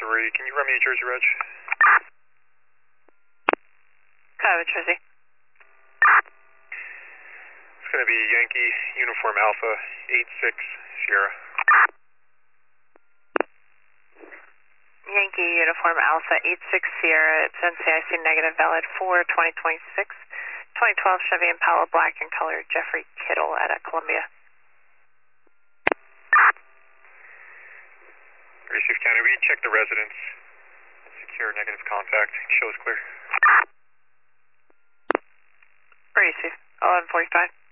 Can you run me a Jersey Reg? Kyle, Jersey. It's going to be Yankee Uniform Alpha 86 Sierra. Yankee Uniform Alpha 86 Sierra. It's NCIC negative, valid for 2026. 2012 Chevy Impala black in color, Jeffrey Kittle at Columbia. 36 County, we check the residence. Secure negative contact. Shows clear. Where are you, Steve? 1145.